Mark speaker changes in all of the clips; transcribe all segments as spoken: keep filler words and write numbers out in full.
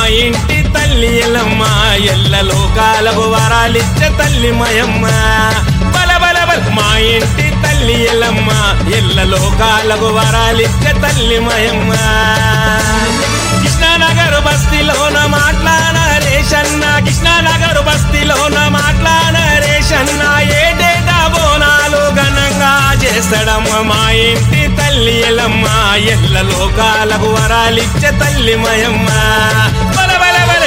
Speaker 1: ఇంటి తల్లి ఎల్లమ్మ ఎల్ల లోకాలకు వరాలిచ్చే తల్లి మయమ్మ బల బల బల మా ఇంటి తల్లి ఎల్లమ్మ ఎల్ల లోకాలకు వరాలిచ్చే తల్లి మయమ్మ కృష్ణానగర్ బస్తీలోన మాట్లాన రేషన్న కృష్ణానగర్ బస్తీలోన మాట్లాన రేషన్న ఏటేటా బోనాలు ఘనంగా చేస్తాడమ్మ మా ఇంటి తల్లి ఎల్లమ్మ ఎల్ల లోకాలకు వరాలిచ్చే తల్లి మయమ్మ బల బల బల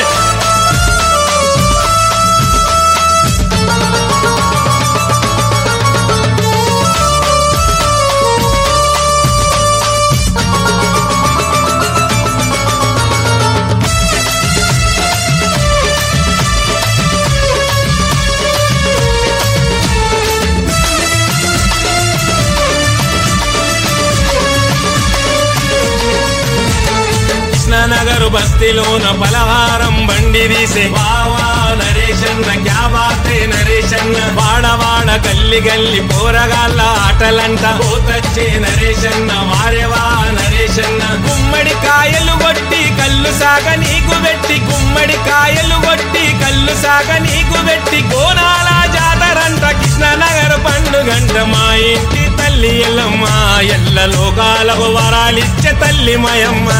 Speaker 1: నగరు బస్తీలోన పలహారం బండి తీసే వావా నరేషన్న క్యా బాతే నరేషన్న వాడవాడ గల్లి గల్లి పోరగాళ్ళ ఆటలంట పోతచ్చే నరేషన్న వారేవా నరేషన్న గుమ్మడి కాయలు కొట్టి కళ్ళు సాగ నీకు పెట్టి గుమ్మడి కాయలు కొట్టి కళ్ళు సాగ నీకు పెట్టి కోనాల జాతరంట కృష్ణనగర్ పండుగంట మా ఇంటి తల్లి ఎల్లమ్మ ఎల్ల లోకాలకు వరాలిచ్చే తల్లి మయమ్మ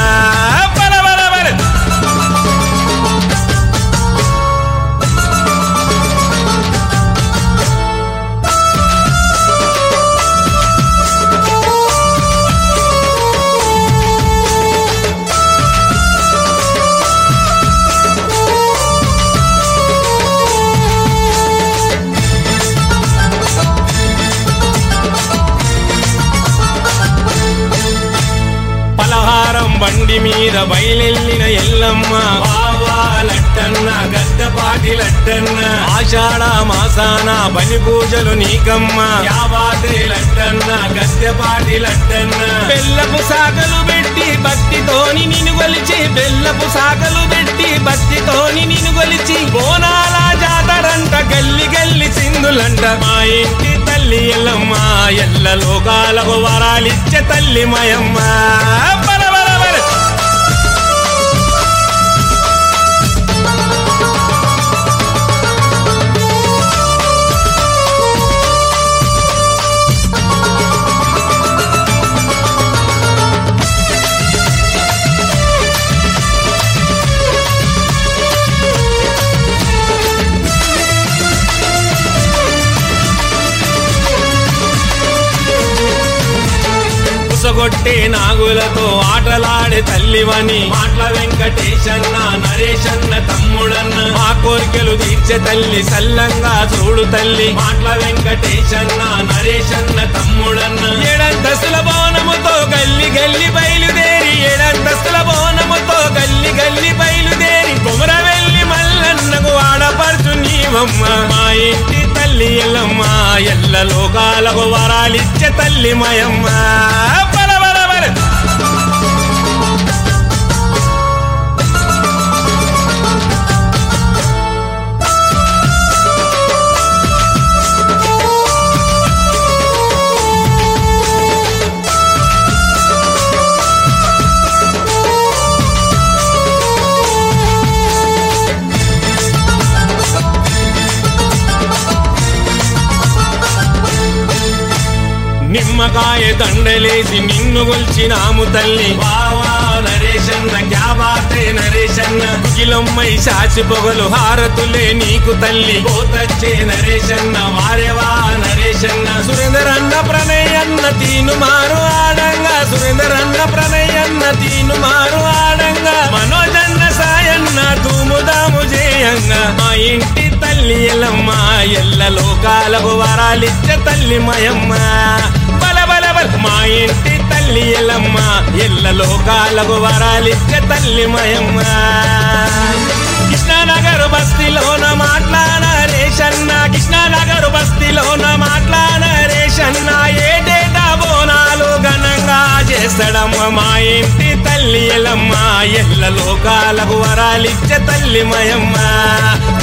Speaker 1: పలహారం బండి మీద బయలెల్లిన ఎల్లమ్మ వావా లట్టన్న గద్దపాటి లట్టన్న ఆషాఢ మాసాన బలి పూజలు నీకమ్మ యాబాతే లట్టన్న గద్దపాటి లట్టన్న బెల్లపు సాగలు పెట్టి భక్తితోని నిన్ను గొలిచి బెల్లపు సాగలు పెట్టి భక్తితోని నిన్ను గొలిచి బోనాల జాతరంట గల్లి గల్లి సింధులంట మా ఇంటి తల్లి ఎల్లమ్మ ఎల్ల లోకాలకు వరాలిచ్చే తల్లి మయమ్మ బల బల బల కొట్టే నాగులతో ఆటలాడే తల్లివని మాటల వెంకటేశన్న నరేషన్న తమ్ముడన్న మా కోరికలు తీర్చే తల్లి సల్లంగా చూడు తల్లి మాటల వెంకటేశన్న నరేషన్న తమ్ముడన్న ఏడంతస్తుల బోనముతో గల్లి గల్లి బయలుదేరి ఏడంతస్తుల బోనముతో గల్లి గల్లి బయలుదేరి కుమరవెల్లి మల్లన్నకు ఆడపడుచు నీవమ్మ మా ఇంటి తల్లి ఎల్లమ్మ ఎల్ల లోకాలకు వరాలిచ్చే తల్లి మయమ్మ నిమ్మకాయ దండలేసి నిన్ను గొల్చినాము తల్లి వావా నరేషన్న క్యా బాతే నరేషన్న కిలొమ్మై సాచి పొగలు హారతులే నీకు తల్లి పోతచ్చే నరేషన్న వారేవా నరేషన్న సురేందరన్న ప్రణయన్న తీను మారు ఆడంగా సురేందరన్న ప్రణయన్న తీను మారు ఆడంగా మనోజన్న సాయన్న తూముదాము జేయంగా మా ఇంటి తల్లి ఎల్లమ్మ ఎల్ల లోకాలకు వరాలిచ్చే తల్లి మయమ్మ బల బల బల మా ఇంటి తల్లి ఎల్లమ్మ ఎల్ల లోకాలకు వరాలిచ్చే తల్లి మయమ్మ కృష్ణానగర్ బస్తీలోన మాట్లాన రేషన్న కృష్ణానగర్ బస్తీలోన మాట్లాన రేషన్న ఏటేటా బోనాలు ఘనంగా చేస్తాడమ్మ మా ఇంటి తల్లి ఎల్లమ్మ ఎల్ల లోకాలకు వరాలిచ్చే తల్లి మయమ్మ